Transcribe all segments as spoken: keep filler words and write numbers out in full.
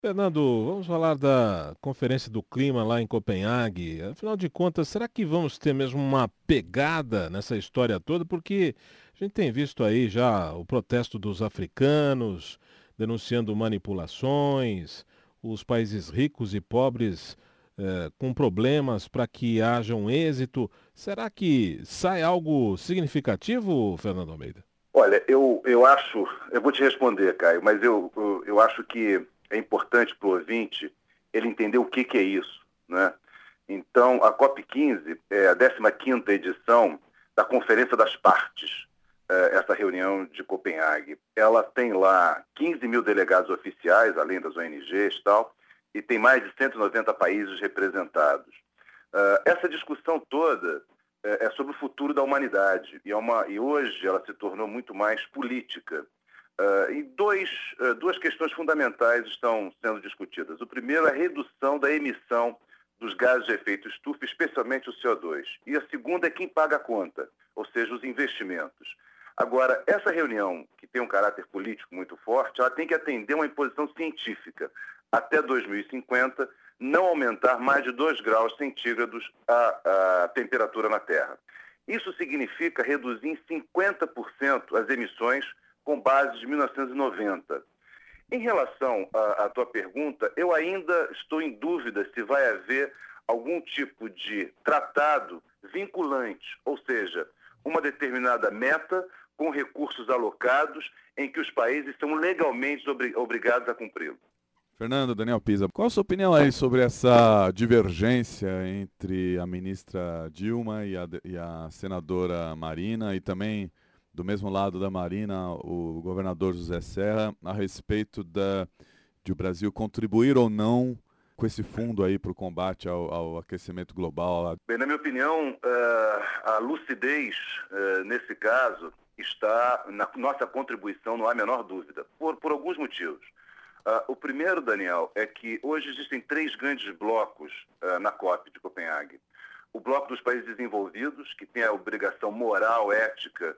Fernando, vamos falar da Conferência do Clima lá em Copenhague. Afinal de contas, será que vamos ter mesmo uma pegada nessa história toda? Porque a gente tem visto aí já o protesto dos africanos denunciando manipulações, os países ricos e pobres eh, com problemas para que haja um êxito. Será que sai algo significativo, Fernando Almeida? Olha, eu, eu acho, eu vou te responder, Caio, mas eu, eu, eu acho que é importante para o ouvinte ele entender o que, que é isso, né? Então, a COP quinze é a décima quinta edição da Conferência das Partes, é, essa reunião de Copenhague. Ela tem lá quinze mil delegados oficiais, além das O N Gs e tal, e tem mais de cento e noventa países representados. Uh, essa discussão toda é, é sobre o futuro da humanidade e, é uma, e hoje ela se tornou muito mais política. Uh, e dois, uh, duas questões fundamentais estão sendo discutidas. O primeiro é a redução da emissão dos gases de efeito estufa, especialmente o C O dois. E a segunda é quem paga a conta, ou seja, os investimentos. Agora, essa reunião, que tem um caráter político muito forte, ela tem que atender uma imposição científica. Até dois mil e cinquenta, não aumentar mais de dois graus centígrados a, a temperatura na Terra. Isso significa reduzir em cinquenta por cento as emissões com base de mil novecentos e noventa. Em relação à, à tua pergunta, eu ainda estou em dúvida se vai haver algum tipo de tratado vinculante, ou seja, uma determinada meta com recursos alocados em que os países são legalmente obri- obrigados a cumpri-lo. Fernando, Daniel Pisa, qual a sua opinião aí sobre essa divergência entre a ministra Dilma e a, e a senadora Marina e também, do mesmo lado da Marina, o governador José Serra, a respeito da, de o Brasil contribuir ou não com esse fundo aí para o combate ao, ao aquecimento global? Bem, na minha opinião, uh, a lucidez uh, nesse caso está na nossa contribuição, não há a menor dúvida, por, por alguns motivos. Uh, o primeiro, Daniel, é que hoje existem três grandes blocos uh, na COP de Copenhague. O bloco dos países desenvolvidos, que tem a obrigação moral, ética,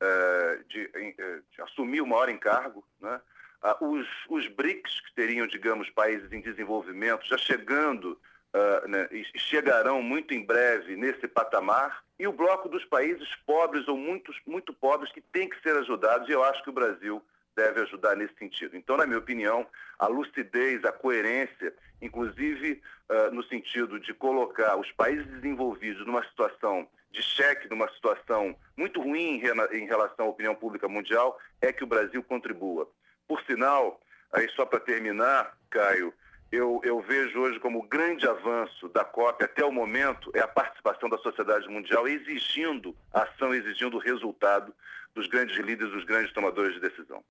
uh, de, uh, de assumir o maior encargo, né? Uh, os, os BRICS, que teriam, digamos, países em desenvolvimento, já chegando, uh, né, e chegarão muito em breve nesse patamar, e o bloco dos países pobres ou muito, muito pobres que têm que ser ajudados, e eu acho que o Brasil deve ajudar nesse sentido. Então, na minha opinião, a lucidez, a coerência, inclusive uh, no sentido de colocar os países desenvolvidos numa situação de cheque, numa situação muito ruim em relação à opinião pública mundial, é que o Brasil contribua. Por sinal, aí só para terminar, Caio, eu, eu vejo hoje como grande avanço da COP até o momento é a participação da sociedade mundial exigindo ação, exigindo o resultado dos grandes líderes, dos grandes tomadores de decisão.